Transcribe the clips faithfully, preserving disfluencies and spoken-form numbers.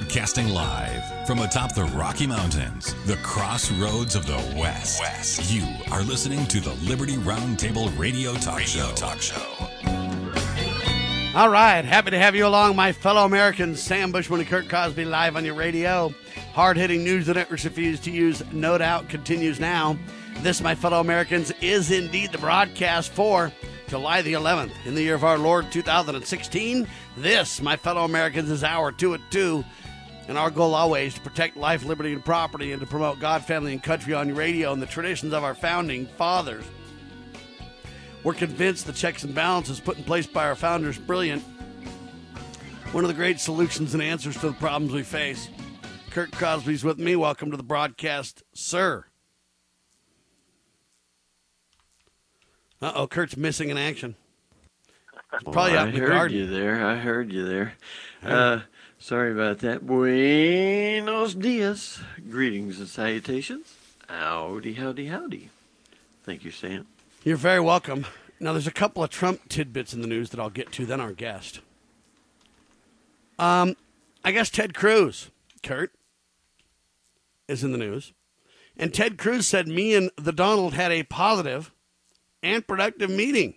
Broadcasting live from atop the Rocky Mountains, the crossroads of the West. West. You are listening to the Liberty Roundtable Radio Talk Radio Show. Talk Show. All right, happy to have you along, my fellow Americans. Sam Bushman and Kurt Cosby live on your radio. Hard-hitting news the networks refuse to use, no doubt, continues now. This, my fellow Americans, is indeed the broadcast for July the eleventh in the year of our Lord two thousand sixteen. This, my fellow Americans, is our two at two. And our goal always to protect life, liberty, and property and to promote God, family, and country on your radio and the traditions of our founding fathers. We're convinced the checks and balances put in place by our founders brilliant. One of the great solutions and answers to the problems we face. Kurt Crosby's with me. Welcome to the broadcast, sir. Uh-oh, Kurt's missing in action. He's probably well, out in the I heard garden. you there. I heard you there. Uh, sorry about that. Buenos dias. Greetings and salutations. Howdy, howdy, howdy. Thank you, Sam. You're very welcome. Now, there's a couple of Trump tidbits in the news that I'll get to, then our guest. Um, I guess Ted Cruz, Kurt, is in the news. And Ted Cruz said me and the Donald had a positive and productive meeting.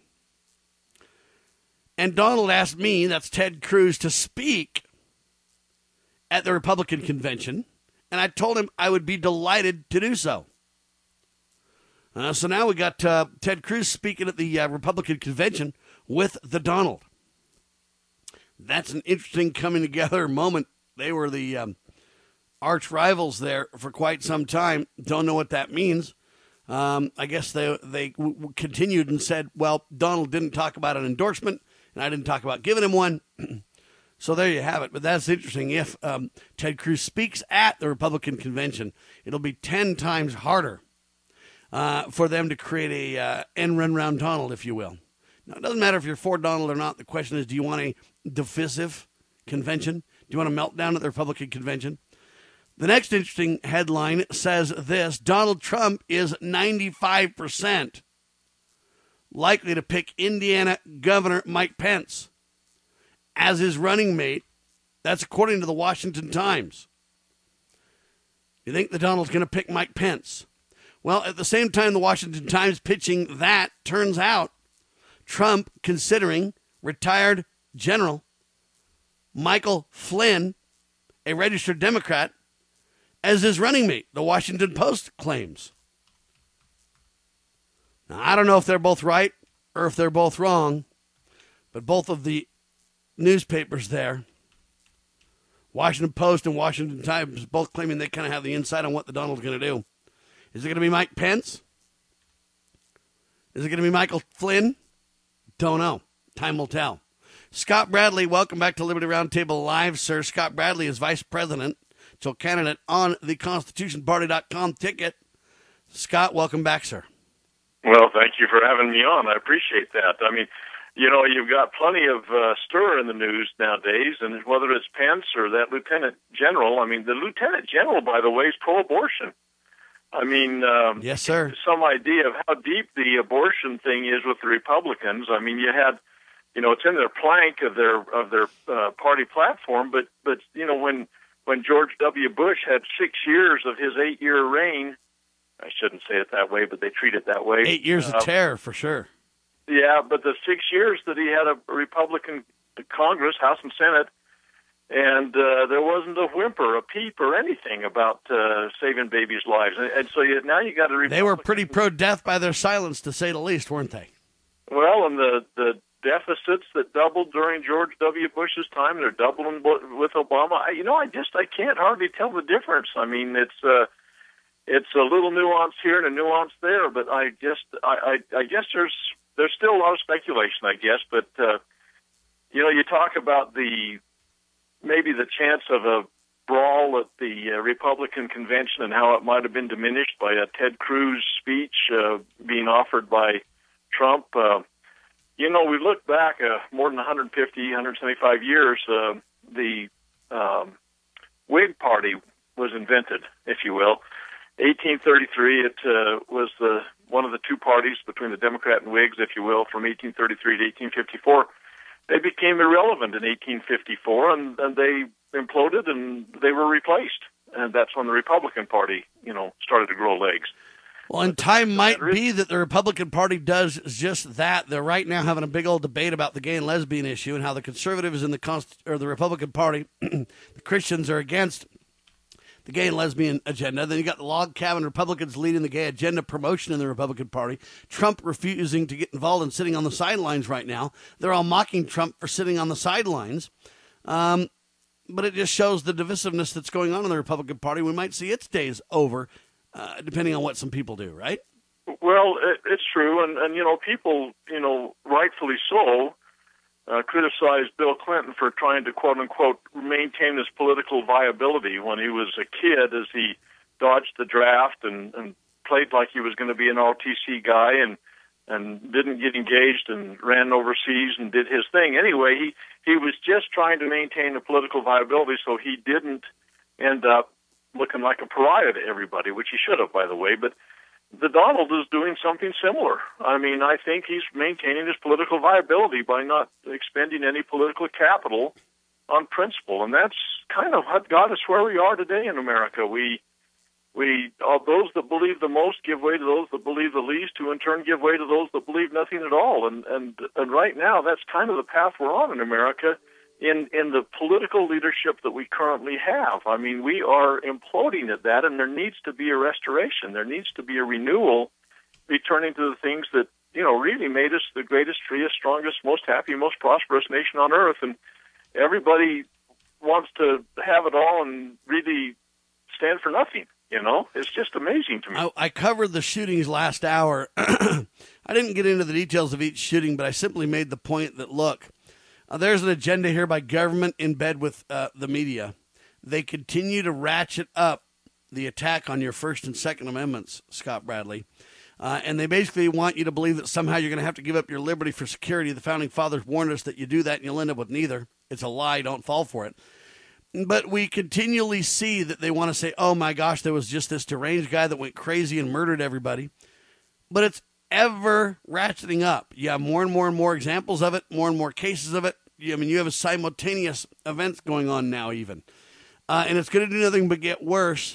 And Donald asked me, that's Ted Cruz, to speak at the Republican convention. And I told him I would be delighted to do so. Uh, so now we got uh, Ted Cruz speaking at the uh, Republican convention with the Donald. That's an interesting coming together moment. They were the um, arch rivals there for quite some time. Don't know what that means. Um, I guess they they w- w- continued and said, well, Donald didn't talk about an endorsement, and I didn't talk about giving him one. So there you have it. But that's interesting. If um, Ted Cruz speaks at the Republican convention, it'll be ten times harder uh, for them to create a uh, end run around Donald, if you will. Now, it doesn't matter if you're for Donald or not. The question is, do you want a divisive convention? Do you want a meltdown at the Republican convention? The next interesting headline says this: Donald Trump is ninety-five percent likely to pick Indiana Governor Mike Pence as his running mate. That's according to the Washington Times. You think the Donald's going to pick Mike Pence? Well, at the same time the Washington Times pitching that, turns out Trump considering retired General Michael Flynn, a registered Democrat, as his running mate, the Washington Post claims. Now, I don't know if they're both right or if they're both wrong, but both of the newspapers there, Washington Post and Washington Times, both claiming they kind of have the insight on what the Donald's going to do. Is it going to be Mike Pence? Is it going to be Michael Flynn? Don't know. Time will tell. Scott Bradley, welcome back to Liberty Roundtable Live, sir. Scott Bradley is vice president, so candidate on the Constitution Party dot com ticket. Scott, welcome back, sir. Well, thank you for having me on. I appreciate that. I mean, you know, you've got plenty of uh, stir in the news nowadays, and whether it's Pence or that lieutenant general, I mean, the lieutenant general, by the way, is pro-abortion. I mean, um, yes, sir. Some idea of how deep the abortion thing is with the Republicans. I mean, you had, you know, it's in their plank of their of their uh, party platform, but but you know, when when George W. Bush had six years of his eight-year reign, I shouldn't say it that way, but they treat it that way. Eight years uh, of terror, for sure. Yeah, but the six years that he had a Republican Congress, House and Senate, and uh, there wasn't a whimper, a peep, or anything about uh, saving babies' lives. And, and so you, now you got a Republican. They were pretty pro-death by their silence, to say the least, weren't they? Well, and the the deficits that doubled during George W. Bush's time, they're doubling with Obama. I, you know, I just I can't hardly tell the difference. I mean, it's uh, it's a little nuance here and a nuance there, but I just I, I, I guess there's there's still a lot of speculation, I guess. But uh, you know, you talk about the maybe the chance of a brawl at the uh, Republican convention and how it might have been diminished by a Ted Cruz speech uh, being offered by Trump. Uh, you know, we look back uh, more than one hundred fifty, one hundred seventy-five years, uh, the um, Whig Party was invented, if you will. eighteen thirty-three, it uh, was the one of the two parties between the Democrat and Whigs, if you will, from eighteen thirty-three to eighteen fifty-four. They became irrelevant in eighteen fifty-four, and, and they imploded and they were replaced. And that's when the Republican Party, you know, started to grow legs. Well, and time might be that the Republican Party does just that. They're right now having a big old debate about the gay and lesbian issue and how the conservatives in the Const- or the Republican Party, the Christians, are against the gay and lesbian agenda. Then you got the log cabin Republicans leading the gay agenda promotion in the Republican Party. Trump refusing to get involved and sitting on the sidelines right now. They're all mocking Trump for sitting on the sidelines. Um, but it just shows the divisiveness that's going on in the Republican Party. We might see its days over, uh, depending on what some people do, right? Well, it, it's true. And, and, you know, people, you know, rightfully so, Uh, criticized Bill Clinton for trying to, quote-unquote, maintain his political viability when he was a kid as he dodged the draft and, and played like he was going to be an R T C guy and and didn't get engaged and ran overseas and did his thing. Anyway, he, he was just trying to maintain the political viability so he didn't end up looking like a pariah to everybody, which he should have, by the way. But the Donald is doing something similar. I mean, I think he's maintaining his political viability by not expending any political capital on principle, and that's kind of what got us where we are today in America. We, we, uh, those that believe the most give way to those that believe the least, who in turn give way to those that believe nothing at all. And and and right now, that's kind of the path we're on in America. In, in the political leadership that we currently have. I mean, we are imploding at that, and there needs to be a restoration. There needs to be a renewal, returning to the things that, you know, really made us the greatest, freest, strongest, most happy, most prosperous nation on earth. And everybody wants to have it all and really stand for nothing, you know? It's just amazing to me. I, I covered the shootings last hour. I didn't get into the details of each shooting, but I simply made the point that, look, Uh, there's an agenda here by government in bed with uh, the media. They continue to ratchet up the attack on your First and Second Amendments, Scott Bradley. Uh, and they basically want you to believe that somehow you're going to have to give up your liberty for security. The Founding Fathers warned us that you do that and you'll end up with neither. It's a lie. Don't fall for it. But we continually see that they want to say, oh, my gosh, there was just this deranged guy that went crazy and murdered everybody. But it's ever ratcheting up. You have more and more and more examples of it, more and more cases of it. I mean, you have a simultaneous events going on now even. Uh, and it's going to do nothing but get worse.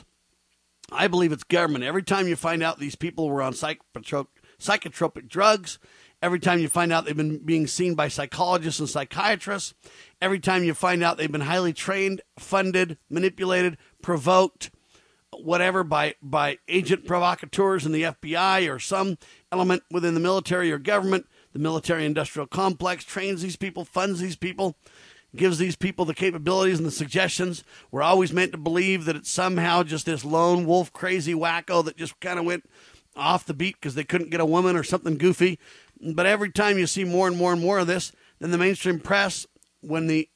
I believe it's government. Every time you find out these people were on psychotrop- psychotropic drugs, every time you find out they've been being seen by psychologists and psychiatrists, every time you find out they've been highly trained, funded, manipulated, provoked, whatever, by, by agent provocateurs in the F B I or some element within the military or government, the military-industrial complex trains these people, funds these people, gives these people the capabilities and the suggestions. We're always meant to believe that it's somehow just this lone wolf crazy wacko that just kind of went off the beat because they couldn't get a woman or something goofy. But every time you see more and more and more of this, then the mainstream press, when the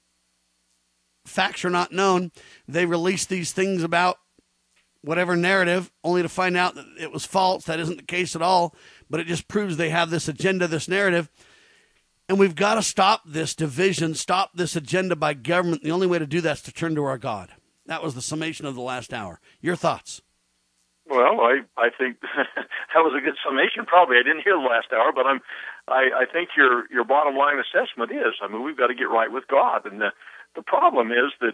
facts are not known, they release these things about whatever narrative, only to find out that it was false. That isn't the case at all, but it just proves they have this agenda, this narrative. And we've got to stop this division, stop this agenda by government. The only way to do that is to turn to our God. That was the summation of the last hour. Your thoughts? Well, I, I think that was a good summation. Probably I didn't hear the last hour, but I'm, I, I think your your bottom line assessment is, I mean, we've got to get right with God. And the, the problem is that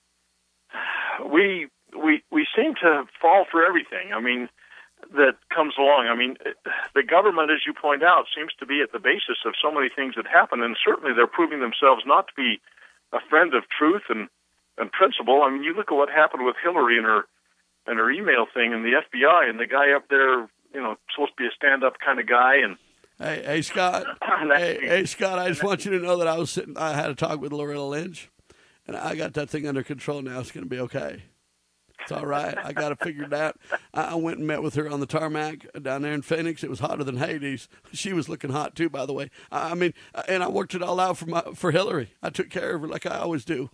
we we we seem to fall for everything. I mean, that comes along. I mean, the government, as you point out, seems to be at the basis of so many things that happen, and certainly they're proving themselves not to be a friend of truth and, and principle. I mean, you look at what happened with Hillary and her and her email thing and the F B I and the guy up there, you know, supposed to be a stand-up kind of guy. And Hey, hey Scott. hey, hey, Scott, I just want you to know that I was sitting, I had a talk with Loretta Lynch, and I got that thing under control now. It's going to be okay. It's all right. I got it figured out. I went and met with her on the tarmac down there in Phoenix. It was hotter than Hades. She was looking hot, too, by the way. I mean, and I worked it all out for my for Hillary. I took care of her like I always do.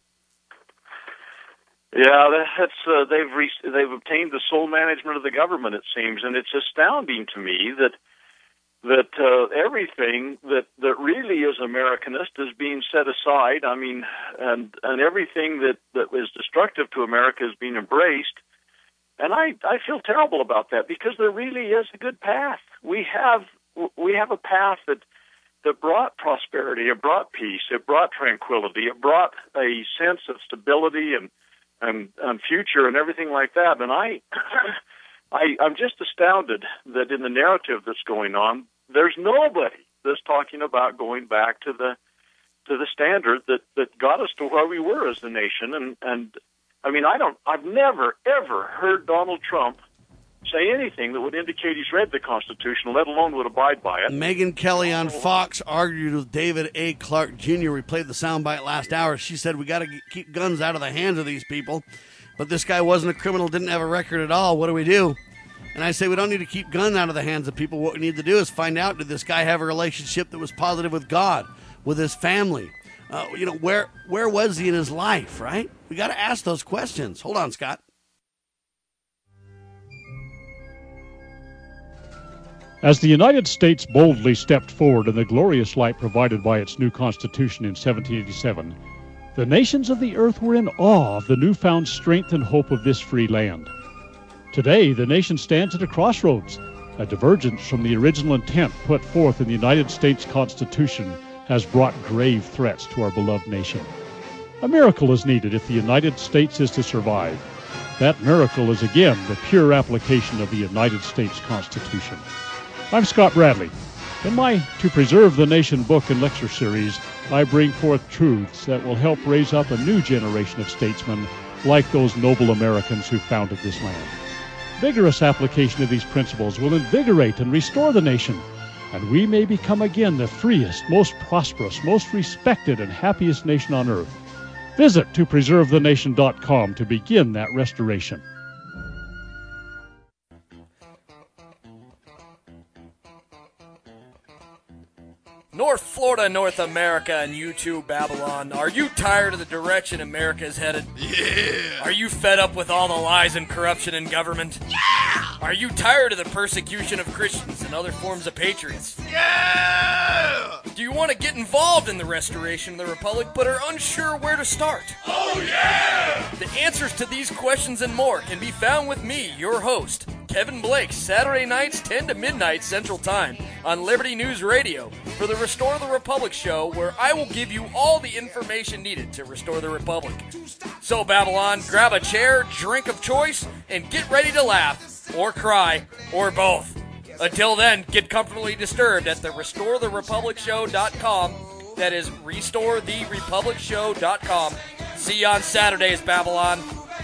Yeah, that's uh, they've re- they've obtained the sole management of the government, it seems, and it's astounding to me that that uh, everything that, that really is Americanist is being set aside. I mean, and and everything that, that is destructive to America is being embraced. And I, I feel terrible about that because there really is a good path. We have we have a path that that brought prosperity, it brought peace, it brought tranquility, it brought a sense of stability and and, and future and everything like that. And I, I, I'm just astounded that in the narrative that's going on, there's nobody that's talking about going back to the to the standard that, that got us to where we were as a nation. And, and I mean, I don't, I've never, ever heard Donald Trump say anything that would indicate he's read the Constitution, let alone would abide by it. Megyn Kelly on Fox argued with David A. Clark Junior We played the soundbite last hour. She said we got to keep guns out of the hands of these people. But this guy wasn't a criminal, didn't have a record at all. What do we do? And I say we don't need to keep guns out of the hands of people. What we need to do is find out, did this guy have a relationship that was positive with God, with his family? Uh, you know, where where was he in his life, right? We got to ask those questions. Hold on, Scott. As the United States boldly stepped forward in the glorious light provided by its new Constitution in seventeen eighty-seven, the nations of the earth were in awe of the newfound strength and hope of this free land. Today, the nation stands at a crossroads. A divergence from the original intent put forth in the United States Constitution has brought grave threats to our beloved nation. A miracle is needed if the United States is to survive. That miracle is again the pure application of the United States Constitution. I'm Scott Bradley. In my To Preserve the Nation book and lecture series, I bring forth truths that will help raise up a new generation of statesmen like those noble Americans who founded this land. Vigorous application of these principles will invigorate and restore the nation, and we may become again the freest, most prosperous, most respected, and happiest nation on earth. Visit to preserve the nation dot com to begin that restoration. North Florida, North America, and you too, Babylon. Are you tired of the direction America is headed? Yeah. Are you fed up with all the lies and corruption in government? Yeah. Are you tired of the persecution of Christians and other forms of patriots? Yeah. Do you want to get involved in the restoration of the Republic but are unsure where to start? Oh, yeah. The answers to these questions and more can be found with me, your host, Kevin Blake, Saturday nights ten to midnight Central Time on Liberty News Radio for the Restore the Republic show, where I will give you all the information needed to restore the Republic. So, Babylon, grab a chair, drink of choice, and get ready to laugh, or cry, or both. Until then, get comfortably disturbed at the restore the republic show dot com. That is restore the republic show dot com. See you on Saturdays, Babylon.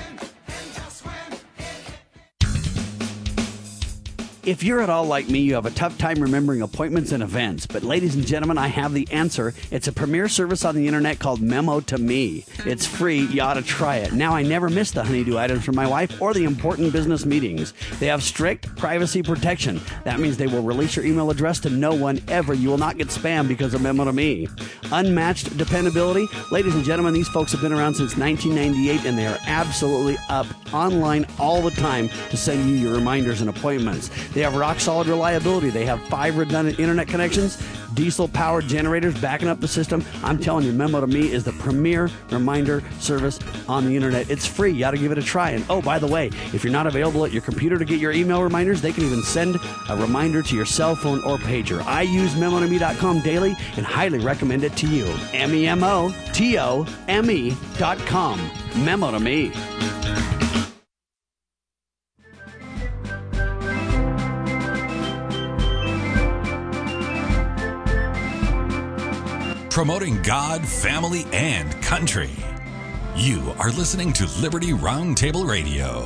If you're at all like me, you have a tough time remembering appointments and events. But ladies and gentlemen, I have the answer. It's a premier service on the internet called Memo to Me. It's free. You ought to try it. Now, I never miss the honeydew items from my wife or the important business meetings. They have strict privacy protection. That means they will release your email address to no one ever. You will not get spam because of Memo to Me. Unmatched dependability. Ladies and gentlemen, these folks have been around since nineteen ninety-eight, and they are absolutely up online all the time to send you your reminders and appointments. They have rock-solid reliability. They have five redundant internet connections, diesel-powered generators backing up the system. I'm telling you, Memo to Me is the premier reminder service on the internet. It's free. You ought to give it a try. And, oh, by the way, if you're not available at your computer to get your email reminders, they can even send a reminder to your cell phone or pager. I use memo to me dot com daily and highly recommend it to you. M E M O T O M E dot com. Memo to Me. Promoting God, family, and country. You are listening to Liberty Roundtable Radio.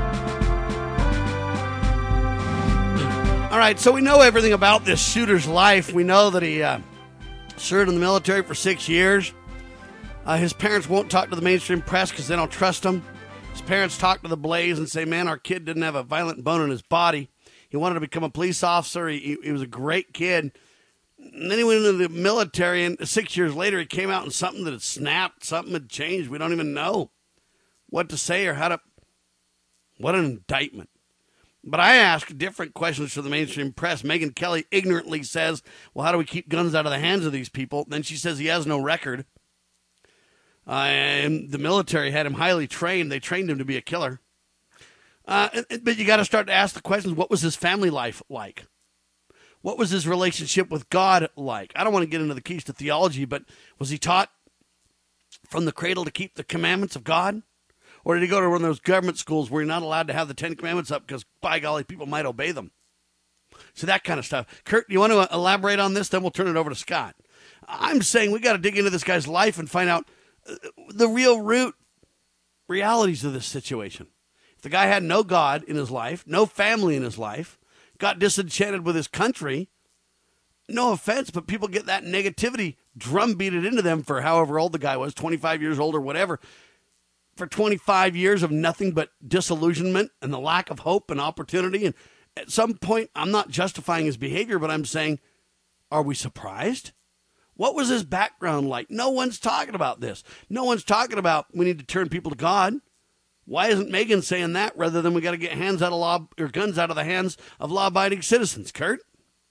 All right, so we know everything about this shooter's life. We know that he uh, served in the military for six years. Uh, his parents won't talk to the mainstream press because they don't trust him. His parents talk to the Blaze and say, man, our kid didn't have a violent bone in his body. He wanted to become a police officer. He, he, he was a great kid. And then he went into the military, and six years later, he came out and something that had snapped, something had changed. We don't even know what to say or how to. What an indictment. But I ask different questions to the mainstream press. Megyn Kelly ignorantly says, well, how do we keep guns out of the hands of these people? Then she says he has no record. Uh, and the military had him highly trained. They trained him to be a killer. Uh, but you got to start to ask the questions, what was his family life like? What was his relationship with God like? I don't want to get into the keys to theology, but was he taught from the cradle to keep the commandments of God? Or did he go to one of those government schools where you're not allowed to have the Ten Commandments up because, by golly, people might obey them? So that kind of stuff. Kurt, you want to elaborate on this? Then we'll turn it over to Scott. I'm saying we got to dig into this guy's life and find out the real root realities of this situation. If the guy had no God in his life, no family in his life, got disenchanted with his country, no offense, but people get that negativity drumbeated into them for however old the guy was, twenty-five years old or whatever, for twenty-five years of nothing but disillusionment and the lack of hope and opportunity. And at some point, I'm not justifying his behavior, but I'm saying, are we surprised? What was his background like? No one's talking about this. No one's talking about we need to turn people to God. Why isn't Megan saying that rather than we got to get hands out of law or guns out of the hands of law-abiding citizens? Kurt?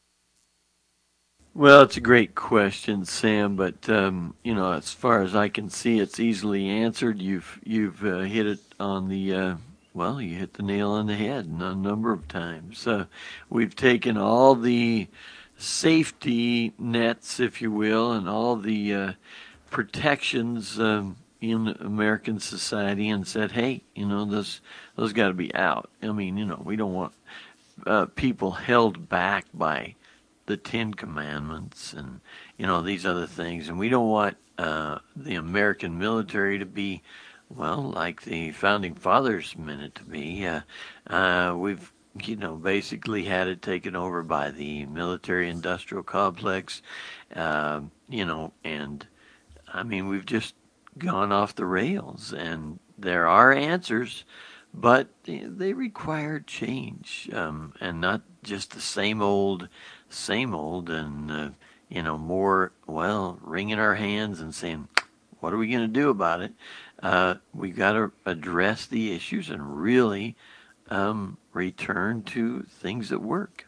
Well, it's a great question, Sam. But um, you know, as far as I can see, it's easily answered. You've you've uh, hit it on the uh, well. You hit the nail on the head a number of times. Uh, we've taken all the safety nets, if you will, and all the uh, protections um, in American society and said, hey, you know, those those got to be out. I mean, you know, we don't want uh, people held back by the Ten Commandments and, you know, these other things. And we don't want uh, the American military to be, well, like the Founding Fathers meant it to be. Uh, uh, we've, you know, basically had it taken over by the military-industrial complex, uh, you know, and, I mean, we've just gone off the rails, and there are answers, but they require change, um, and not just the same old, same old, and, uh, you know, more, well, wringing our hands and saying, what are we going to do about it? Uh, we've got to address the issues and really um, return to things that work.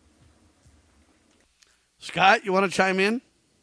Scott, you want to chime in?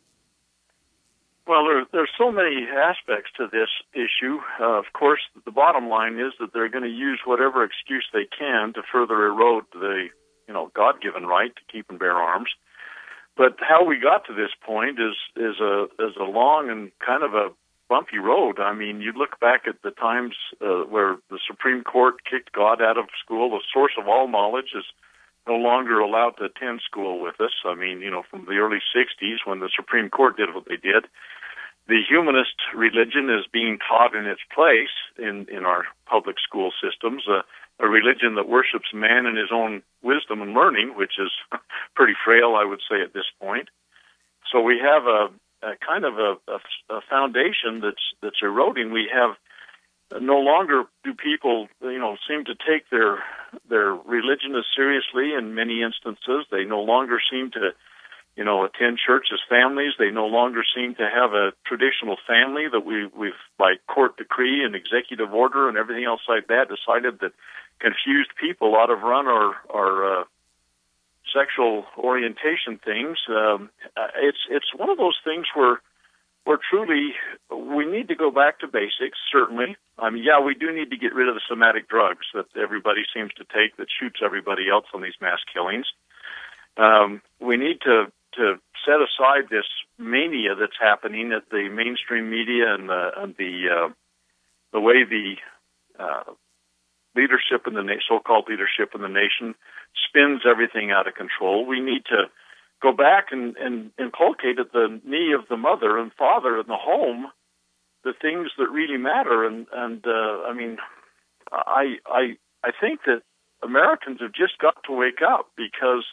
Well, there, there's so many aspects to this issue. Uh, of course, the bottom line is that they're going to use whatever excuse they can to further erode the, you know, God-given right to keep and bear arms. But how we got to this point is is a is a long and kind of a bumpy road. I mean, you look back at the times uh, where the Supreme Court kicked God out of school. The source of all knowledge is no longer allowed to attend school with us. I mean, you know, from the early sixties when the Supreme Court did what they did, the humanist religion is being taught in its place in, in our public school systems, uh, a religion that worships man and his own wisdom and learning, which is pretty frail, I would say, at this point. So we have a, a kind of a, a, a foundation that's that's eroding. We have no longer do people, you know, seem to take their their religion as seriously in many instances. They no longer seem to, you know, attend church as families. They no longer seem to have a traditional family that we, we've, by court decree and executive order and everything else like that, decided that confused people ought to run our, our uh, sexual orientation things. Um, it's it's one of those things where where truly we need to go back to basics, certainly. I mean, yeah, we do need to get rid of the somatic drugs that everybody seems to take that shoots everybody else on these mass killings. Um, we need to, to set aside this mania that's happening at the mainstream media and the, and the, uh, the way the uh, leadership in the na- so-called leadership in the nation spins everything out of control. We need to go back and, and inculcate at the knee of the mother and father in the home the things that really matter. And, and uh, I mean, I, I, I think that Americans have just got to wake up because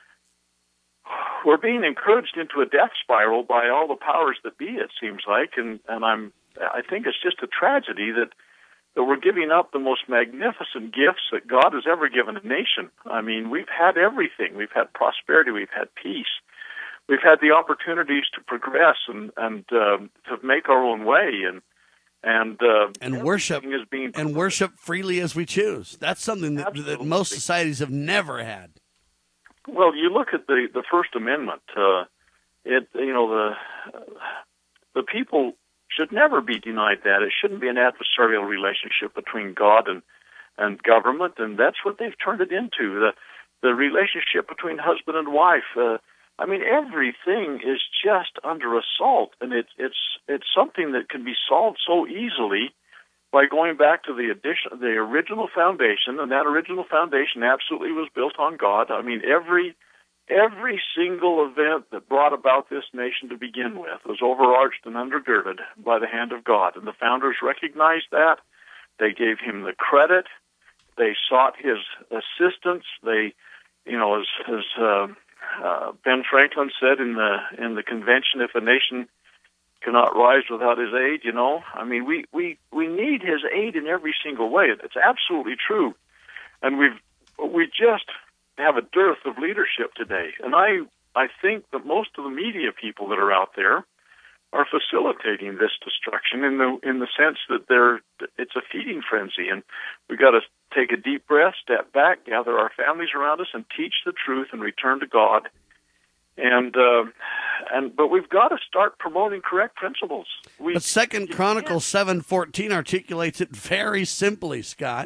we're being encouraged into a death spiral by all the powers that be, it seems like. And, and I'm, I think it's just a tragedy that, that we're giving up the most magnificent gifts that God has ever given a nation. I mean, we've had everything. We've had prosperity. We've had peace. We've had the opportunities to progress and, and um, to make our own way and and uh, and worship is being and worship freely as we choose. That's something that, that most societies have never had. Well, you look at the, the First Amendment. Uh, it you know the uh, the people should never be denied that. It shouldn't be an adversarial relationship between God and and government, and that's what they've turned it into. The the relationship between husband and wife. Uh, I mean, everything is just under assault, and it's it's it's something that can be solved so easily by going back to the addition, the original foundation, and that original foundation absolutely was built on God. I mean, every every single event that brought about this nation to begin with was overarched and undergirded by the hand of God, and the founders recognized that. They gave him the credit. They sought his assistance. They, you know, as as uh, uh, Ben Franklin said in the in the convention, if a nation cannot rise without his aid, you know, I mean, we we we need his aid in every single way. It's absolutely true, and we've we just have a dearth of leadership today. And I I think that most of the media people that are out there are facilitating this destruction in the in the sense that they're it's a feeding frenzy, and we've got to take a deep breath, step back, gather our families around us, and teach the truth and return to God. And uh, and but we've got to start promoting correct principles. We, but Second Chronicles seven fourteen articulates it very simply, Scott.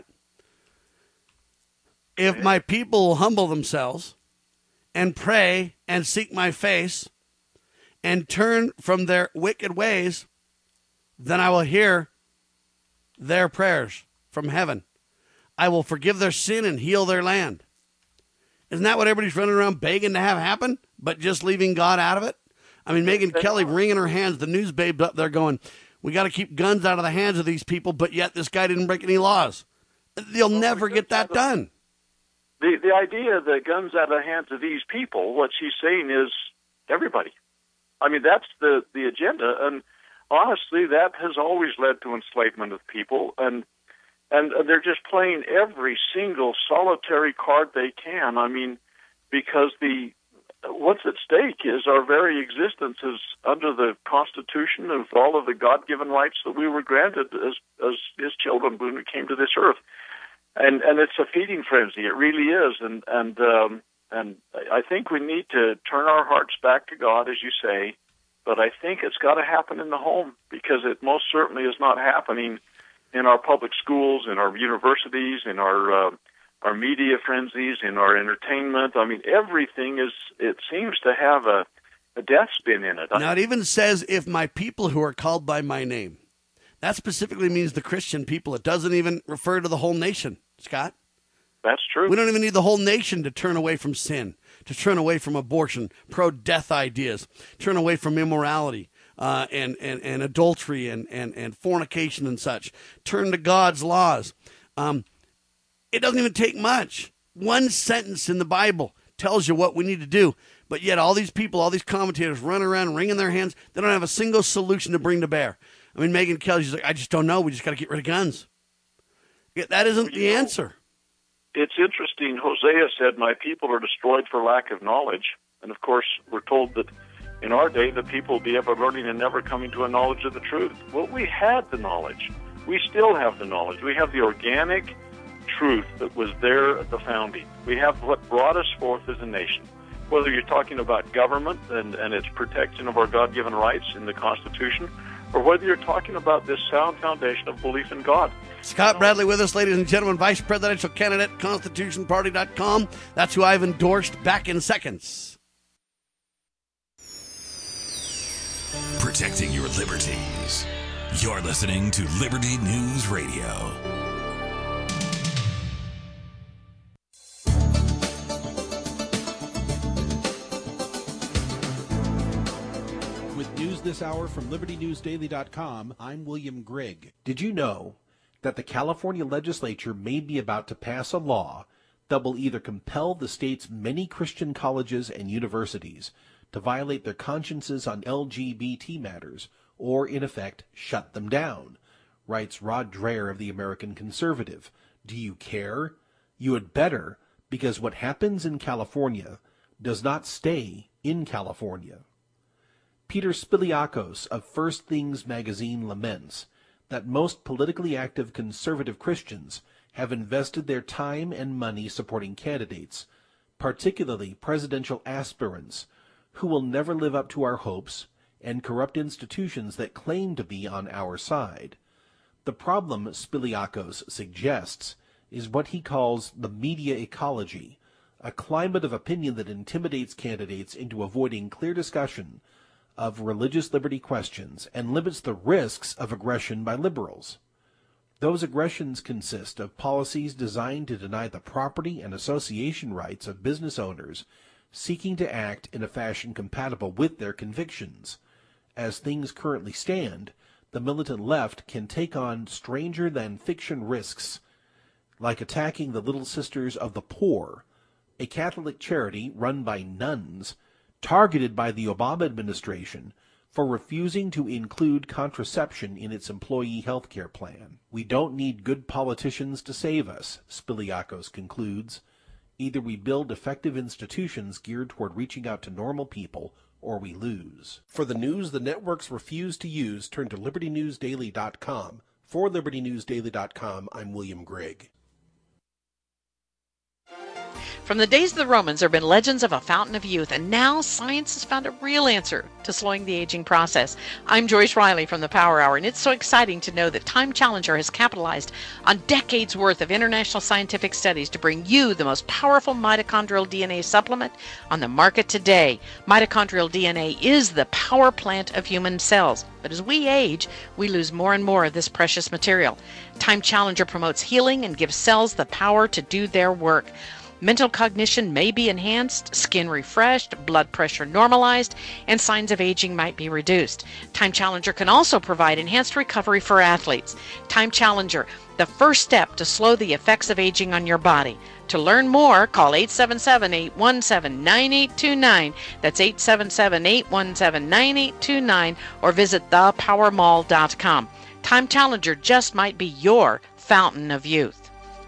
If my people will humble themselves and pray and seek my face and turn from their wicked ways, then I will hear their prayers from heaven. I will forgive their sin and heal their land. Isn't that what everybody's running around begging to have happen, but just leaving God out of it? I mean, Megyn Kelly wringing her hands, the news babes up there going, we got to keep guns out of the hands of these people, but yet this guy didn't break any laws. They'll well, never get that done. The the idea that guns out of the hands of these people, what she's saying is everybody. I mean, that's the, the agenda, and honestly, that has always led to enslavement of people, and and they're just playing every single solitary card they can. I mean, because the what's at stake is our very existence is under the Constitution of all of the God-given rights that we were granted as as His children when we came to this earth. And and it's a feeding frenzy. It really is. And and um, and I think we need to turn our hearts back to God, as you say. But I think it's got to happen in the home, because it most certainly is not happening in our public schools, in our universities, in our uh, our media frenzies, in our entertainment. I mean, everything is. It seems to have a, a death spin in it. Now it even says, "If my people who are called by my name." That specifically means the Christian people. It doesn't even refer to the whole nation, Scott. That's true. We don't even need the whole nation to turn away from sin, to turn away from abortion, pro-death ideas, turn away from immorality uh, and, and, and adultery and, and, and fornication and such. Turn to God's laws. Um, it doesn't even take much. One sentence in the Bible tells you what we need to do. But yet all these people, all these commentators run around wringing their hands. They don't have a single solution to bring to bear. I mean, Megyn Kelly's like, I just don't know. We just got to get rid of guns. That isn't the answer. It's interesting. Hosea said, my people are destroyed for lack of knowledge. And, of course, we're told that in our day, the people will be ever learning and never coming to a knowledge of the truth. Well, we had the knowledge. We still have the knowledge. We have the organic truth that was there at the founding. We have what brought us forth as a nation. Whether you're talking about government and, and its protection of our God-given rights in the Constitution, or whether you're talking about this sound foundation of belief in God. Scott Bradley with us, ladies and gentlemen, Vice Presidential Candidate, Constitution Party dot com. That's who I've endorsed. Back in seconds. Protecting your liberties. You're listening to Liberty News Radio. This hour from Liberty News Daily dot com, I'm William Grigg. Did you know that the California legislature may be about to pass a law that will either compel the state's many Christian colleges and universities to violate their consciences on L G B T matters, or in effect shut them down? Writes Rod Dreher of the American Conservative. Do you care? You had better, because what happens in California does not stay in California. Peter Spiliakos of First Things magazine laments that most politically active conservative Christians have invested their time and money supporting candidates, particularly presidential aspirants, who will never live up to our hopes and corrupt institutions that claim to be on our side. The problem, Spiliakos suggests, is what he calls the media ecology, a climate of opinion that intimidates candidates into avoiding clear discussion of religious liberty questions and limits the risks of aggression by liberals. Those aggressions consist of policies designed to deny the property and association rights of business owners seeking to act in a fashion compatible with their convictions. As things currently stand, the militant left can take on stranger-than-fiction risks, like attacking the Little Sisters of the Poor, a Catholic charity run by nuns, targeted by the Obama administration for refusing to include contraception in its employee health care plan. We don't need good politicians to save us, Spiliakos concludes. Either we build effective institutions geared toward reaching out to normal people, or we lose. For the news the networks refuse to use, turn to Liberty News Daily dot com. For Liberty News Daily dot com, I'm William Grigg. From the days of the Romans, there have been legends of a fountain of youth, and now science has found a real answer to slowing the aging process. I'm Joyce Riley from the Power Hour, and it's so exciting to know that Time Challenger has capitalized on decades worth of international scientific studies to bring you the most powerful mitochondrial D N A supplement on the market today. Mitochondrial D N A is the power plant of human cells, but as we age, we lose more and more of this precious material. Time Challenger promotes healing and gives cells the power to do their work. Mental cognition may be enhanced, skin refreshed, blood pressure normalized, and signs of aging might be reduced. Time Challenger can also provide enhanced recovery for athletes. Time Challenger, the first step to slow the effects of aging on your body. To learn more, call eight seven seven, eight one seven, nine eight two nine. That's eight seven seven, eight one seven, nine eight two nine, or visit the power mall dot com. Time Challenger just might be your fountain of youth.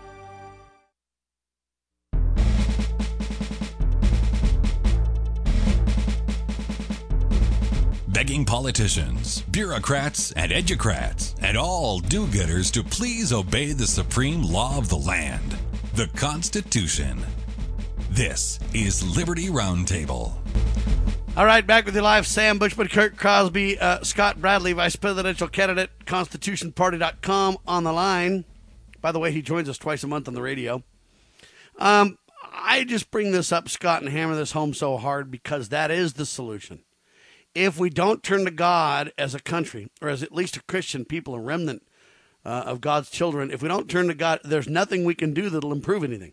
Begging politicians, bureaucrats, and educrats, and all do-gooders to please obey the supreme law of the land, the Constitution. This is Liberty Roundtable. All right, back with you live. Sam Bushman, Kurt Crosby, uh, Scott Bradley, Vice Presidential Candidate, Constitution Party dot com on the line. By the way, he joins us twice a month on the radio. Um, I just bring this up, Scott, and hammer this home so hard because that is the solution. If we don't turn to God as a country, or as at least a Christian people, a remnant uh, of God's children, if we don't turn to God, there's nothing we can do that'll improve anything.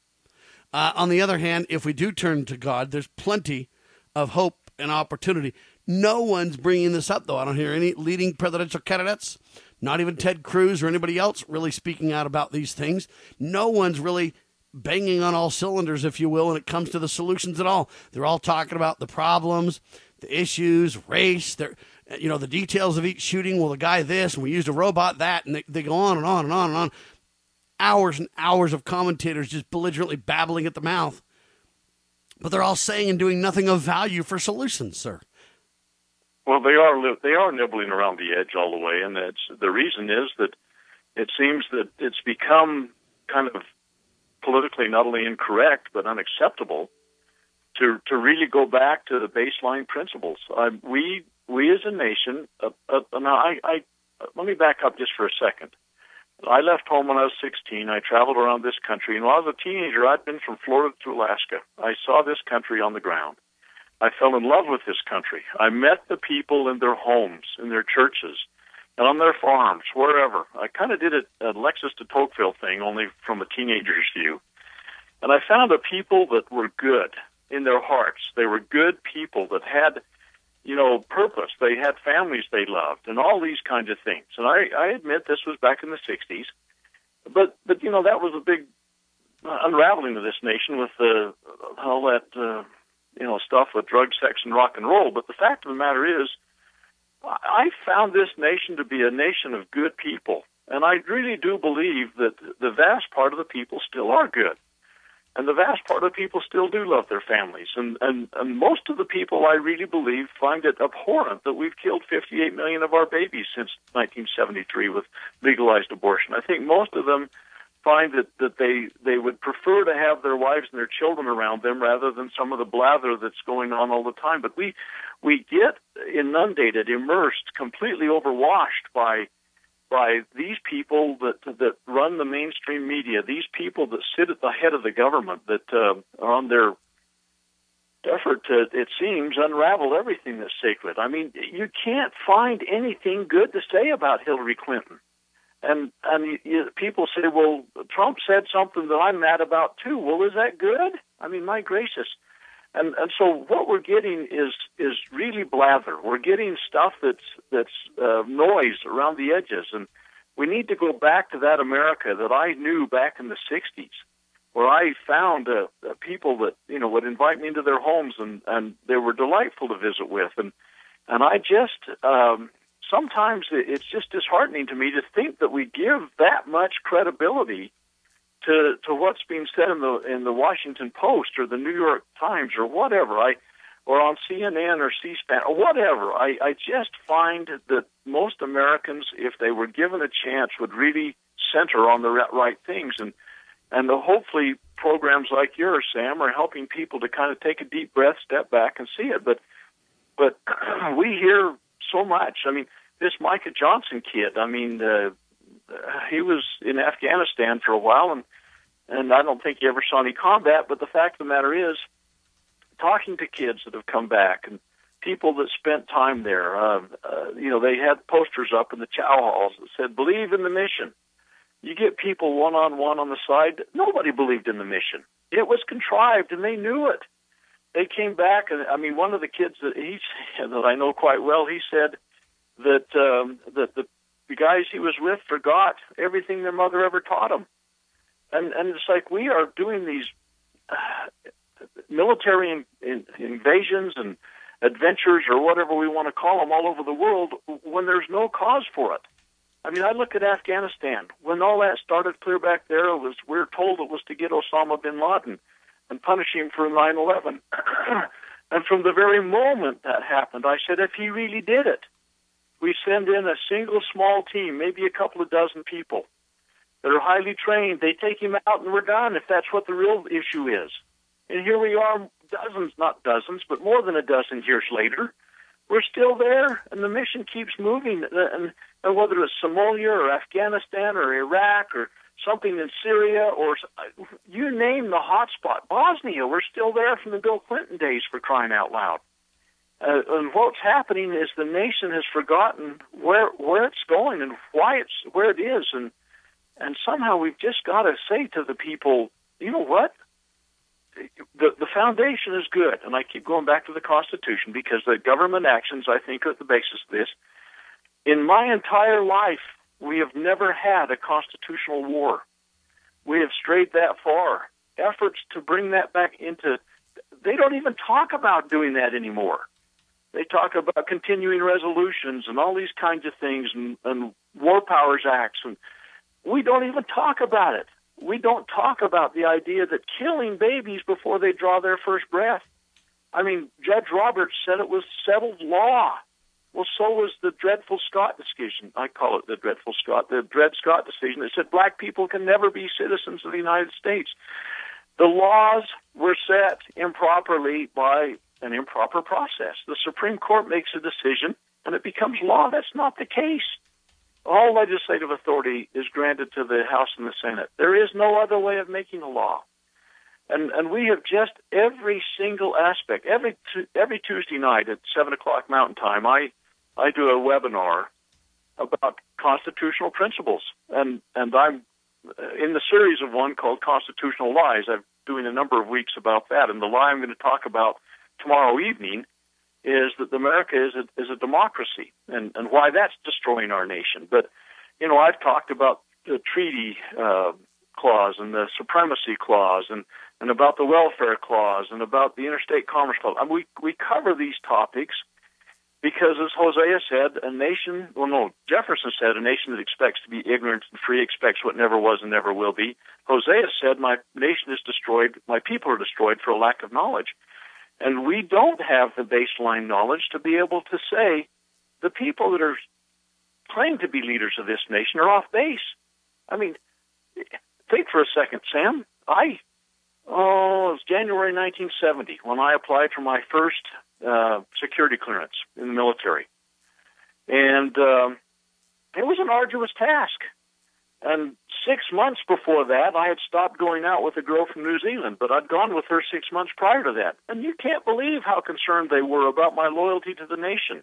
Uh, on the other hand, if we do turn to God, there's plenty of hope and opportunity. No one's bringing this up, though. I don't hear any leading presidential candidates, not even Ted Cruz or anybody else really speaking out about these things. No one's really banging on all cylinders, if you will, when it comes to the solutions at all. They're all talking about the problems, the issues, race, they're, you know, the details of each shooting. Well, the guy this, and we used a robot that, and they, they go on and on and on and on. Hours and hours of commentators just belligerently babbling at the mouth. But they're all saying and doing nothing of value for solutions, sir. Well, they are li- they are nibbling around the edge all the way, and that's, the reason is that it seems that it's become kind of politically not only incorrect but unacceptable to to really go back to the baseline principles. Uh, we we as a nation, uh, uh, now I, I let me back up just for a second. I left home when I was sixteen. I traveled around this country, and when I was a teenager, I'd been from Florida to Alaska. I saw this country on the ground. I fell in love with this country. I met the people in their homes, in their churches, and on their farms, wherever. I kind of did a, a Lexus to Tocqueville thing, only from a teenager's view. And I found a people that were good in their hearts. They were good people that had, you know, purpose. They had families they loved and all these kinds of things. And I, I admit this was back in the sixties. But, but you know, that was a big unraveling of this nation with uh, all that, uh, you know, stuff with drugs, sex, and rock and roll. But the fact of the matter is, I found this nation to be a nation of good people. And I really do believe that the vast part of the people still are good. And the vast part of the people still do love their families. And, and, and most of the people, I really believe, find it abhorrent that we've killed fifty-eight million of our babies since nineteen seventy-three with legalized abortion. I think most of them find that, that they, they would prefer to have their wives and their children around them rather than some of the blather that's going on all the time. But we, we get inundated, immersed, completely overwashed by by these people that that run the mainstream media, these people that sit at the head of the government, that uh, are on their effort to, it seems, unravel everything that's sacred. I mean, you can't find anything good to say about Hillary Clinton. And and you, you, people say, well, Trump said something that I'm mad about too. Well, is that good? I mean, my gracious. And and so what we're getting is is really blather. We're getting stuff that's that's uh, noise around the edges, and we need to go back to that America that I knew back in the sixties, where I found uh, uh, people that you know would invite me into their homes, and, and they were delightful to visit with, and and I just um, sometimes it's just disheartening to me to think that we give that much credibility to to what's being said in the in the Washington Post or the New York Times or whatever, I or on C N N or C-SPAN or whatever. I, I just find that most Americans, if they were given a chance, would really center on the right things, and and the, hopefully programs like yours, Sam, are helping people to kind of take a deep breath, step back, and see it. But but we hear so much. I mean, this Micah Johnson kid. I mean. Uh, He was in Afghanistan for a while, and and I don't think he ever saw any combat. But the fact of the matter is, talking to kids that have come back and people that spent time there, uh, uh, you know, they had posters up in the chow halls that said, "Believe in the mission." You get people one-on-one on the side. Nobody believed in the mission. It was contrived, and they knew it. They came back, and I mean, one of the kids that he that I know quite well, he said that um, that the The guys he was with forgot everything their mother ever taught them. And and it's like we are doing these uh, military in, in, invasions and adventures or whatever we want to call them all over the world when there's no cause for it. I mean, I look at Afghanistan. When all that started clear back there, it was we're told it was to get Osama bin Laden and punish him for nine eleven. And from the very moment that happened, I said, if he really did it, we send in a single small team, maybe a couple of dozen people that are highly trained. They take him out and we're done if that's what the real issue is. And here we are, dozens, not dozens, but more than a dozen years later. We're still there, and the mission keeps moving. And, and whether it's Somalia or Afghanistan or Iraq or something in Syria or you name the hot spot, Bosnia, we're still there from the Bill Clinton days, for crying out loud. Uh, and what's happening is the nation has forgotten where where it's going and why it's where it is, and and somehow we've just got to say to the people, you know what? The the foundation is good, and I keep going back to the Constitution because the government actions, I think, are at the basis of this. In my entire life, we have never had a constitutional war. We have strayed that far. Efforts to bring that back into, they don't even talk about doing that anymore. They talk about continuing resolutions and all these kinds of things and, and War Powers Acts, and we don't even talk about it. We don't talk about the idea that killing babies before they draw their first breath. I mean, Judge Roberts said it was settled law. Well, so was the Dreadful Scott decision. I call it the Dreadful Scott, the Dred Scott decision. It said black people can never be citizens of the United States. The laws were set improperly by an improper process. The Supreme Court makes a decision, and it becomes law. That's not the case. All legislative authority is granted to the House and the Senate. There is no other way of making a law. And and we have just every single aspect. Every every Tuesday night at seven o'clock Mountain Time, I, I do a webinar about constitutional principles. And, and I'm in the series of one called Constitutional Lies. I'm doing a number of weeks about that. And the lie I'm going to talk about tomorrow evening is that America is a, is a democracy and, and why that's destroying our nation. But, you know, I've talked about the treaty uh, clause and the supremacy clause and, and about the welfare clause and about the interstate commerce clause. I mean, we, we cover these topics because, as Hosea said, a nation, well, no, Jefferson said, a nation that expects to be ignorant and free expects what never was and never will be. Hosea said, my nation is destroyed, my people are destroyed for a lack of knowledge. And we don't have the baseline knowledge to be able to say the people that are claim to be leaders of this nation are off base. I mean, think for a second, Sam. I, oh, it was January nineteen seventy when I applied for my first uh, security clearance in the military. And um, it was an arduous task. And six months before that, I had stopped going out with a girl from New Zealand, but I'd gone with her six months prior to that. And you can't believe how concerned they were about my loyalty to the nation.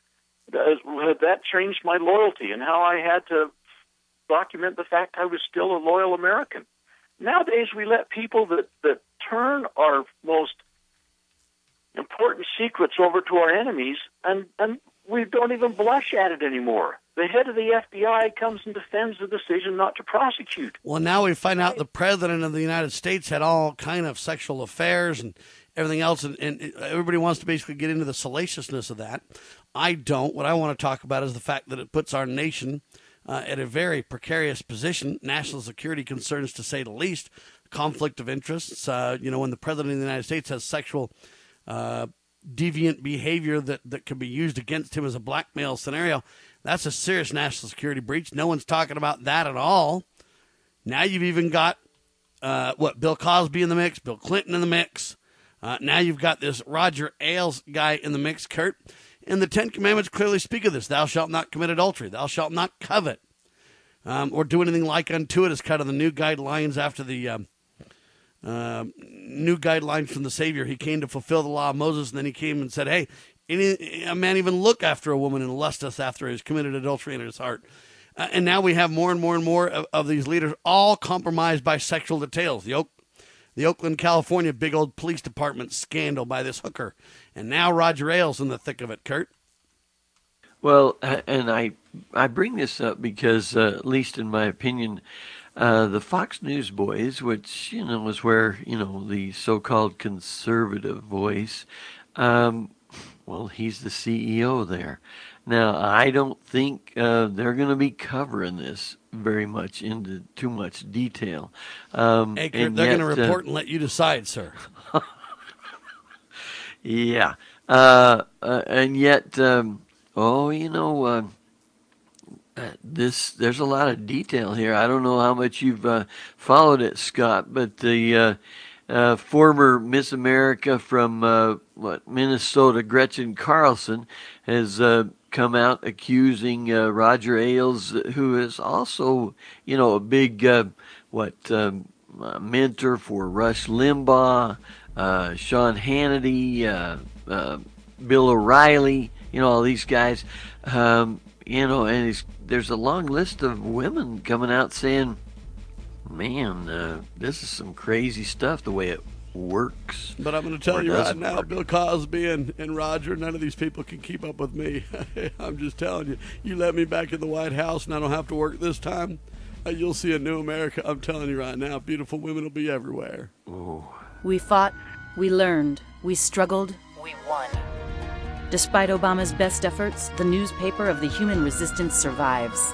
That changed my loyalty and how I had to document the fact I was still a loyal American. Nowadays, we let people that, that turn our most important secrets over to our enemies, and, and we don't even blush at it anymore. The head of the F B I comes and defends the decision not to prosecute. Well, now we find out the president of the United States had all kind of sexual affairs and everything else, and, and everybody wants to basically get into the salaciousness of that. I don't. What I want to talk about is the fact that it puts our nation uh, at a very precarious position, national security concerns to say the least, conflict of interests. Uh, you know, when the president of the United States has sexual uh, deviant behavior that, that could be used against him as a blackmail scenario, that's a serious national security breach. No one's talking about that at all. Now you've even got, uh, what, Bill Cosby in the mix, Bill Clinton in the mix. Uh, now you've got this Roger Ailes guy in the mix, Kurt. And the Ten Commandments clearly speak of this. Thou shalt not commit adultery. Thou shalt not covet. Um, or do anything like unto it is kind of the new guidelines after the um, uh, new guidelines from the Savior. He came to fulfill the law of Moses, and then he came and said, hey, any, a man even look after a woman and lusteth after he has committed adultery in his heart. Uh, and now we have more and more and more of, of these leaders all compromised by sexual details. The, Oak, the Oakland, California big old police department scandal by this hooker. And now Roger Ailes in the thick of it, Kurt. Well, and I I bring this up because, uh, at least in my opinion, uh, the Fox News boys, which, you know, is where, you know, the so-called conservative voice, um, well, he's the C E O there. Now, I don't think uh, they're going to be covering this very much into too much detail. Um, hey, Kurt, they're going to report uh, and let you decide, sir. Yeah. Uh, uh, and yet, um, oh, you know, uh, uh, this there's a lot of detail here. I don't know how much you've uh, followed it, Scott, but the uh, uh, former Miss America from uh, what Minnesota, Gretchen Carlson, has uh, come out accusing uh, Roger Ailes, who is also, you know, a big uh, what um, uh, mentor for Rush Limbaugh, uh, Sean Hannity, uh, uh, Bill O'Reilly, you know, all these guys, um, you know, and he's, there's a long list of women coming out saying, man, uh, this is some crazy stuff, the way it works. But I'm going to tell you right now, work. Bill Cosby and, and Roger, none of these people can keep up with me. I'm just telling you, you let me back in the White House and I don't have to work this time, uh, you'll see a new America. I'm telling you right now, beautiful women will be everywhere. Oh. We fought, we learned, we struggled, we won. Despite Obama's best efforts, the newspaper of the human resistance survives.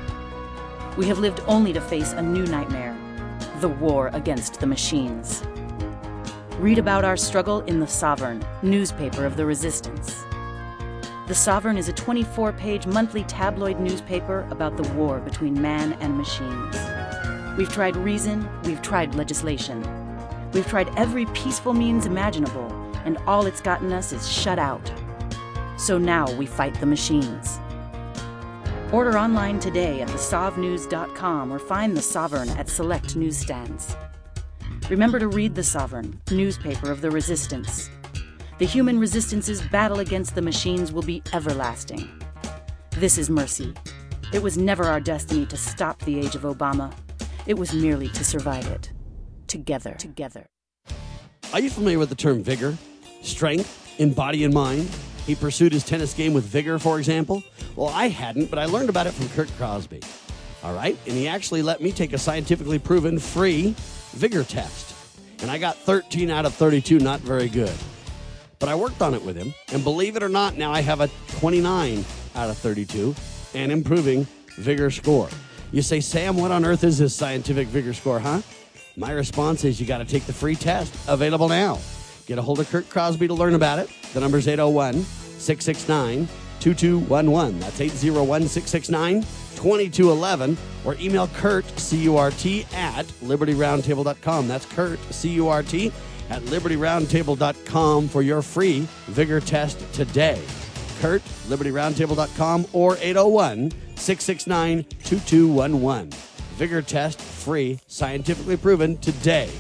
We have lived only to face a new nightmare, the war against the machines. Read about our struggle in The Sovereign, newspaper of the resistance. The Sovereign is a twenty-four page monthly tabloid newspaper about the war between man and machines. We've tried reason, we've tried legislation. We've tried every peaceful means imaginable, and all it's gotten us is shut out. So now we fight the machines. Order online today at the sov news dot com or find The Sovereign at select newsstands. Remember to read The Sovereign, newspaper of the resistance. The human resistance's battle against the machines will be everlasting. This is mercy. It was never our destiny to stop the age of Obama. It was merely to survive it. Together. Together. Are you familiar with the term vigor? Strength in body and mind? He pursued his tennis game with vigor, for example? Well, I hadn't, but I learned about it from Kurt Crosby. All right? And he actually let me take a scientifically proven free vigor test. And I got thirteen out of thirty-two, not very good. But I worked on it with him, and believe it or not, now I have a twenty-nine out of thirty-two and improving vigor score. You say, Sam, what on earth is this scientific vigor score, huh? My response is you got to take the free test, available now. Get a hold of Kurt Crosby to learn about it. The number's eight oh one, six six nine, two two one one. That's eight oh one, six six nine, two two one one. Or email Kurt, C U R T, at liberty roundtable dot com. That's Kurt, C U R T, at liberty roundtable dot com for your free vigor test today. Kurt, liberty roundtable dot com, or eight oh one, six six nine, two two one one. Vigor test, free, scientifically proven today.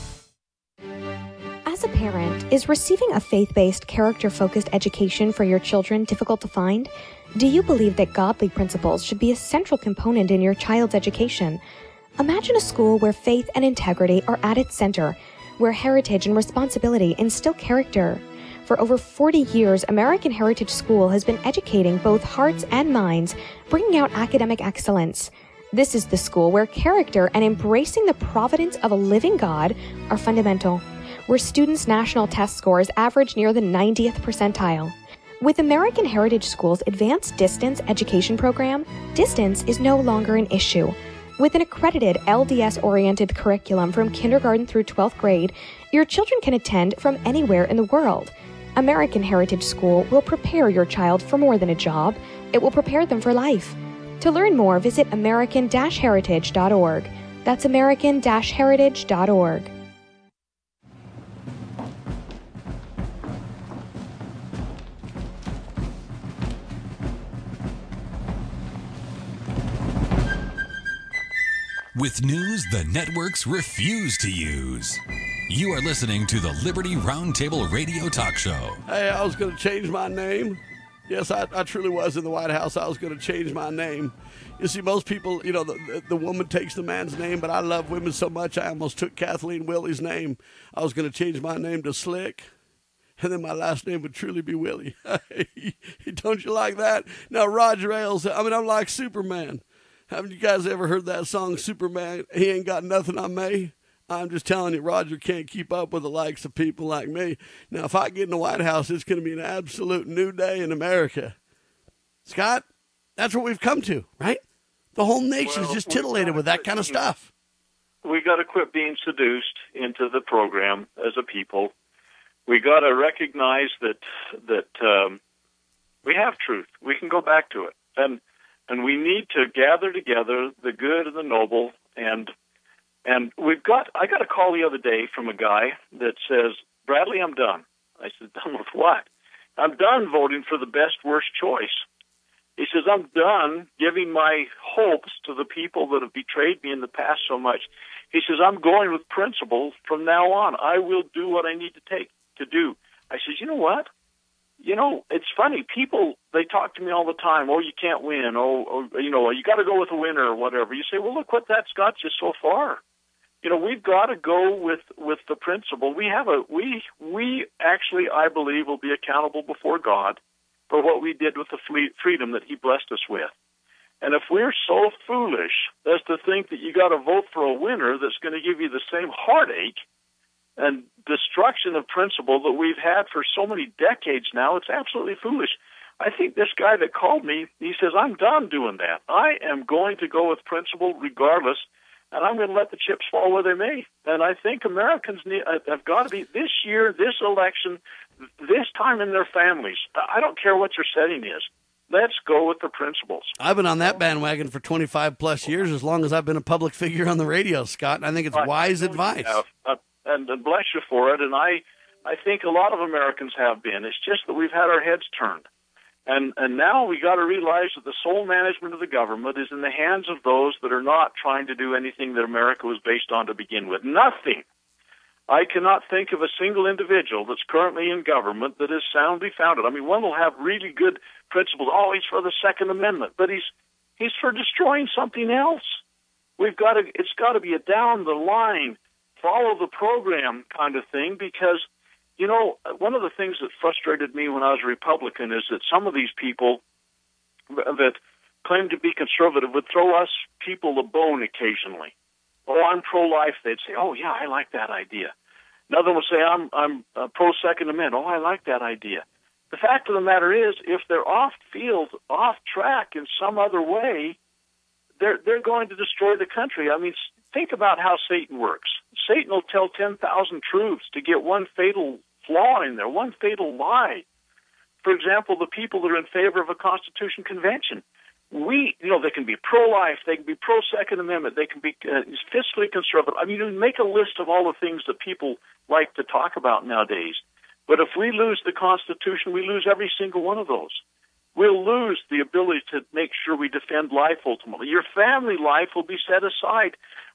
As a parent, is receiving a faith-based, character-focused education for your children difficult to find? Do you believe that godly principles should be a central component in your child's education? Imagine a school where faith and integrity are at its center, where heritage and responsibility instill character. For over forty years, American Heritage School has been educating both hearts and minds, bringing out academic excellence. This is the school where character and embracing the providence of a living God are fundamental, where students' national test scores average near the ninetieth percentile. With American Heritage School's advanced distance education program, distance is no longer an issue. With an accredited L D S-oriented curriculum from kindergarten through twelfth grade, your children can attend from anywhere in the world. American Heritage School will prepare your child for more than a job. It will prepare them for life. To learn more, visit american dash heritage dot org. That's american dash heritage dot org. With news the networks refuse to use. You are listening to the Liberty Roundtable Radio Talk Show. Hey, I was going to change my name. Yes, I, I truly was in the White House. I was going to change my name. You see, most people, you know, the, the, the woman takes the man's name, but I love women so much I almost took Kathleen Willie's name. I was going to change my name to Slick, and then my last name would truly be Willie. Don't you like that? Now, Roger Ailes, I mean, I'm like Superman. Haven't you guys ever heard that song, Superman? He ain't got nothing on me. I'm just telling you, Roger can't keep up with the likes of people like me. Now, if I get in the White House, it's going to be an absolute new day in America. Scott, that's what we've come to, right? The whole nation's Well, just titillated with that kind of stuff. We got to quit being seduced into the program as a people. We got to recognize that that um, we have truth. We can go back to it, and and we need to gather together the good and the noble. And and we've got. I got a call the other day from a guy that says, "Bradley, I'm done." I said, "Done with what?" "I'm done voting for the best worst choice." He says, "I'm done giving my hopes to the people that have betrayed me in the past so much." He says, "I'm going with principle from now on. I will do what I need to take to do." I says, "You know what? You know, it's funny. People, they talk to me all the time. Oh, you can't win. Oh, oh you know, you got to go with a winner or whatever." You say, "Well, look what that's got you so far." You know, we've got to go with, with the principle. We have a, we, we actually, I believe, will be accountable before God for what we did with the freedom that he blessed us with. And if we're so foolish as to think that you got to vote for a winner that's going to give you the same heartache and destruction of principle that we've had for so many decades now, it's absolutely foolish. I think this guy that called me, he says, "I'm done doing that. I am going to go with principle regardless, and I'm going to let the chips fall where they may." And I think Americans need, have got to be, this year, this election, this time in their families, I don't care what your setting is, let's go with the principles. I've been on that bandwagon for twenty-five plus years, as long as I've been a public figure on the radio, Scott, and I think it's wise advice. Uh, and, and bless you for it, and I, I think a lot of Americans have been. It's just that we've had our heads turned. And and now we got to realize that the sole management of the government is in the hands of those that are not trying to do anything that America was based on to begin with. Nothing. I cannot think of a single individual that's currently in government that is soundly founded. I mean, one will have really good principles. Oh, he's for the Second Amendment, but he's he's for destroying something else. We've got to. It's got to be a down the line, follow the program kind of thing, because, you know, one of the things that frustrated me when I was a Republican is that some of these people that claim to be conservative would throw us people a bone occasionally. "Oh, I'm pro-life." They'd say, "Oh, yeah, I like that idea." Another would say, I'm I'm uh, pro-Second Amendment. "Oh, I like that idea." The fact of the matter is, if they're off field, off track in some other way, they're they're going to destroy the country. I mean, think about how Satan works. Satan will tell ten thousand truths to get one fatal flaw in there, one fatal lie. For example, the people that are in favor of a Constitution Convention, we, you know, they can be pro-life, they can be pro-Second Amendment, they can be uh, fiscally conservative. I mean, you make a list of all the things that people like to talk about nowadays. But if we lose the Constitution, we lose every single one of those. we'll lose the ability to make sure we defend life ultimately. Your family life will be set aside.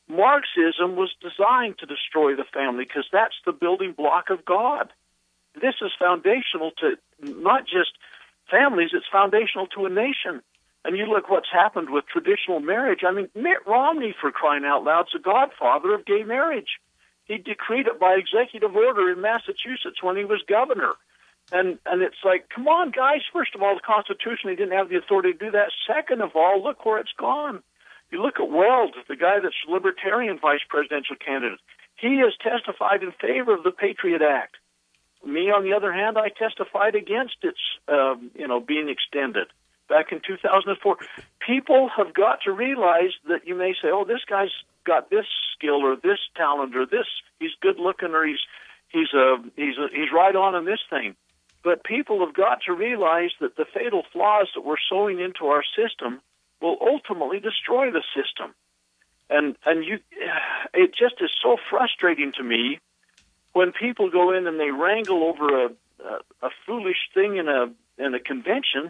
Marxism was designed to destroy the family because that's the building block of God. This is foundational to not just families, it's foundational to a nation. And you look what's happened with traditional marriage. I mean, Mitt Romney, for crying out loud, is the godfather of gay marriage. He decreed it by executive order in Massachusetts when he was governor. And and it's like, come on, guys. First of all, the Constitution, he didn't have the authority to do that. Second of all, look where it's gone. You look at Weld, the guy that's Libertarian vice presidential candidate. He has testified in favor of the Patriot Act. Me, on the other hand, I testified against its, um, you know, being extended back in two thousand four. People have got to realize that you may say, oh, this guy's got this skill or this talent or this, he's good looking or he's he's uh, he's uh, he's right on in this thing. But people have got to realize that the fatal flaws that we're sowing into our system will ultimately destroy the system. And and you, it just is so frustrating to me when people go in and they wrangle over a a, a foolish thing in a in a convention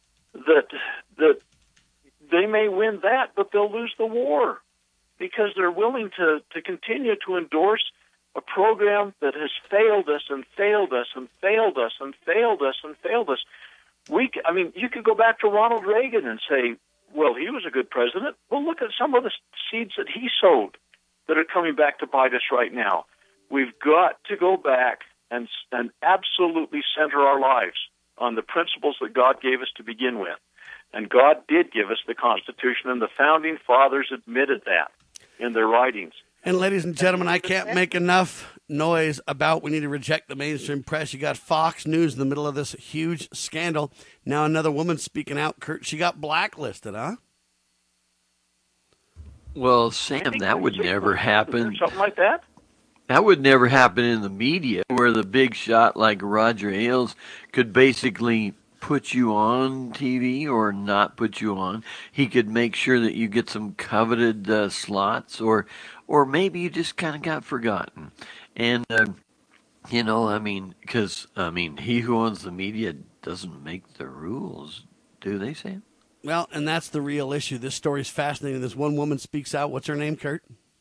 that that they may win that, but they'll lose the war because they're willing to, to continue to endorse a program that has failed us and failed us and failed us and failed us and failed us. We, I mean, you could go back to Ronald Reagan and say, well, he was a good president. Well, look at some of the seeds that he sowed that are coming back to bite us right now. We've got to go back and and absolutely center our lives on the principles that God gave us to begin with. And God did give us the Constitution, and the Founding Fathers admitted that in their writings. And ladies and gentlemen, I can't make enough noise about we need to reject the mainstream press. You got Fox News in the middle of this huge scandal. Now another woman speaking out, Kurt, she got blacklisted, huh? Well, Sam, that would never happen. Something like that? That would never happen in the media, where the big shot like Roger Ailes could basically put you on T V or not put you on. He could make sure that you get some coveted uh, slots, or or maybe you just kind of got forgotten. And, uh, you know, I mean, because, I mean, he who owns the media doesn't make the rules, do they, Sam? Well, and that's the real issue. This story's fascinating. This one woman speaks out. What's her name, Kurt?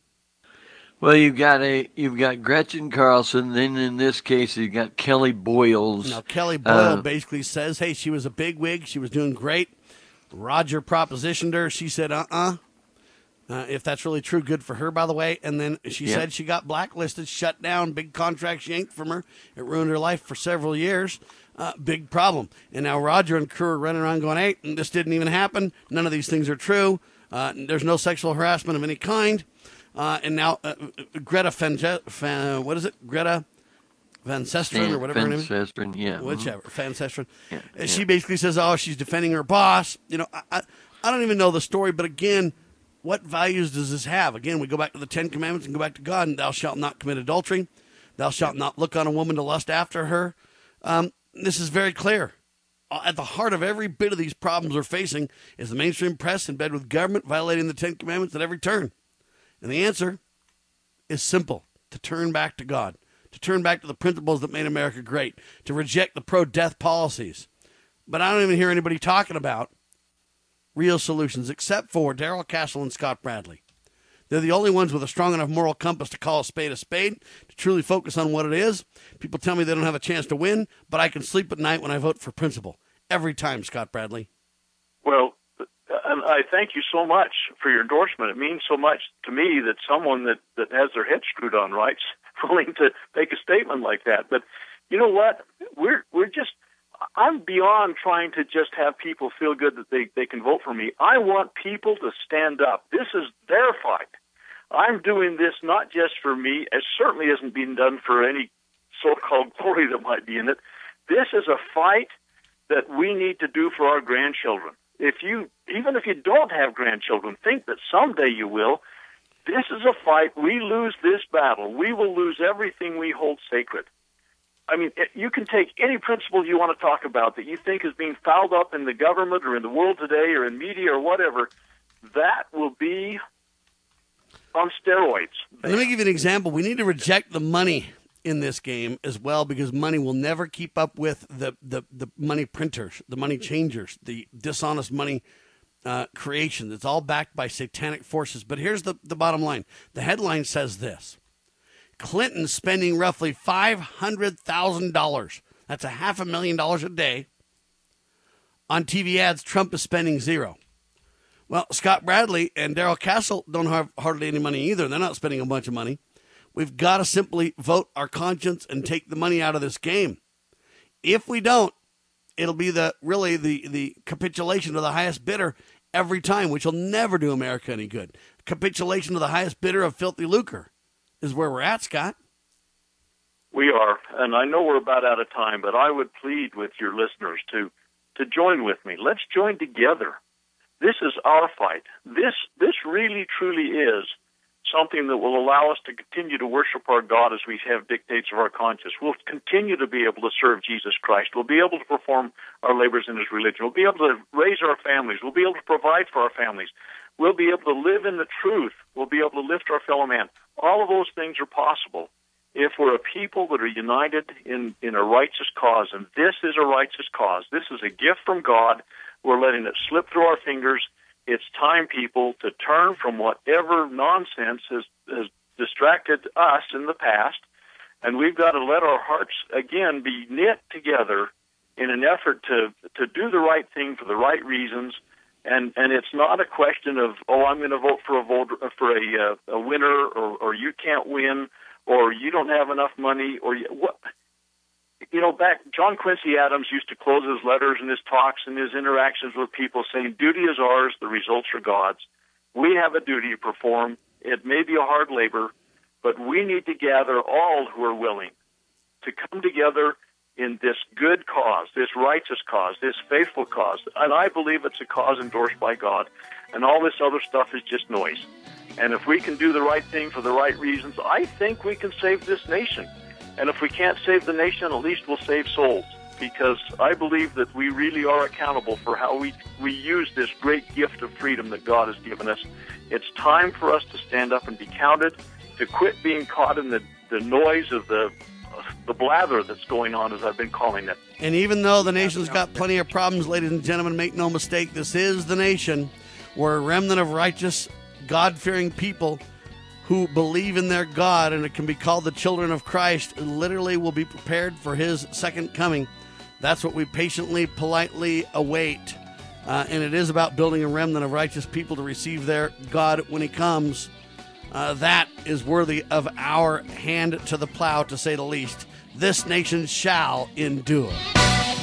Well, you've got a you've got Gretchen Carlson. Then in this case, you've got Kelly Boyles. Now, Kelly Boyle uh, basically says, hey, she was a bigwig. She was doing great. Roger propositioned her. She said, uh-uh. Uh, if that's really true, good for her, by the way. And then she yeah. said she got blacklisted, shut down, big contracts yanked from her. It ruined her life for several years. Uh, big problem. And now Roger and crew are running around going, hey, this didn't even happen. None of these things are true. Uh, there's no sexual harassment of any kind. Uh, and now uh, Greta Van, Van, what is it? Greta Van Susteren or whatever Van her name is? Susteren, yeah. Whichever, mm-hmm. Van Susteren. Yeah, yeah. She yeah. basically says, oh, she's defending her boss. You know, I, I, I don't even know the story, but again, what values does this have? Again, we go back to the Ten Commandments and go back to God, and thou shalt not commit adultery. Thou shalt not look on a woman to lust after her. Um, this is very clear. At the heart of every bit of these problems we're facing is the mainstream press in bed with government violating the Ten Commandments at every turn. And the answer is simple: to turn back to God, to turn back to the principles that made America great, to reject the pro-death policies. But I don't even hear anybody talking about real solutions except for Darrell Castle and Scott Bradley. They're the only ones with a strong enough moral compass to call a spade a spade, to truly focus on what it is. People tell me they don't have a chance to win, but I can sleep at night when I vote for principle. Every time, Scott Bradley. Well, and I thank you so much for your endorsement. It means so much to me that someone that, that has their head screwed on right's willing to make a statement like that. But you know what? We're we're just I'm beyond trying to just have people feel good that they, they can vote for me. I want people to stand up. This is their fight. I'm doing this not just for me. It certainly isn't being done for any so-called glory that might be in it. This is a fight that we need to do for our grandchildren. If you, even if you don't have grandchildren, think that someday you will. This is a fight. We lose this battle, we will lose everything we hold sacred. I mean, you can take any principle you want to talk about that you think is being fouled up in the government or in the world today or in media or whatever, that will be on steroids. Let me give you an example. We need to reject the money in this game as well, because money will never keep up with the, the, the money printers, the money changers, the dishonest money uh, creation. It's all backed by satanic forces. But here's the, the bottom line. The headline says this: Clinton spending roughly five hundred thousand dollars. That's a half a million dollars a day on T V ads. Trump is spending zero. Well, Scott Bradley and Darrell Castle don't have hardly any money either. They're not spending a bunch of money. We've got to simply vote our conscience and take the money out of this game. If we don't, it'll be the really the, the capitulation of the highest bidder every time, which will never do America any good. Capitulation of the highest bidder of filthy lucre is where we're at, Scott. We are, and I know we're about out of time, but I would plead with your listeners to to join with me. Let's join together. This is our fight. This this really, truly is something that will allow us to continue to worship our God as we have dictates of our conscience. We'll continue to be able to serve Jesus Christ. We'll be able to perform our labors in his religion. We'll be able to raise our families. We'll be able to provide for our families. We'll be able to live in the truth. We'll be able to lift our fellow man. All of those things are possible if we're a people that are united in, in a righteous cause. And this is a righteous cause. This is a gift from God. We're letting it slip through our fingers. It's time, people, to turn from whatever nonsense has, has distracted us in the past, and we've got to let our hearts, again, be knit together in an effort to, to do the right thing for the right reasons. And, and it's not a question of, oh, I'm going to vote for a vote for a, uh, a winner, or, or you can't win, or you don't have enough money, or you, what. You know, back, John Quincy Adams used to close his letters and his talks and his interactions with people saying, duty is ours, the results are God's. We have a duty to perform. It may be a hard labor, but we need to gather all who are willing to come together in this good cause, this righteous cause, this faithful cause. And I believe it's a cause endorsed by God. And all this other stuff is just noise. And if we can do the right thing for the right reasons, I think we can save this nation. And if we can't save the nation, at least we'll save souls, because I believe that we really are accountable for how we, we use this great gift of freedom that God has given us. It's time for us to stand up and be counted, to quit being caught in the, the noise of the, the blather that's going on, as I've been calling it. And even though the nation's got plenty of problems, ladies and gentlemen, make no mistake, this is the nation where a remnant of righteous, God-fearing people who believe in their God, and it can be called the children of Christ, literally will be prepared for his second coming. That's what we patiently, politely await. Uh, and it is about building a remnant of righteous people to receive their God when he comes. Uh, that is worthy of our hand to the plow, to say the least. This nation shall endure.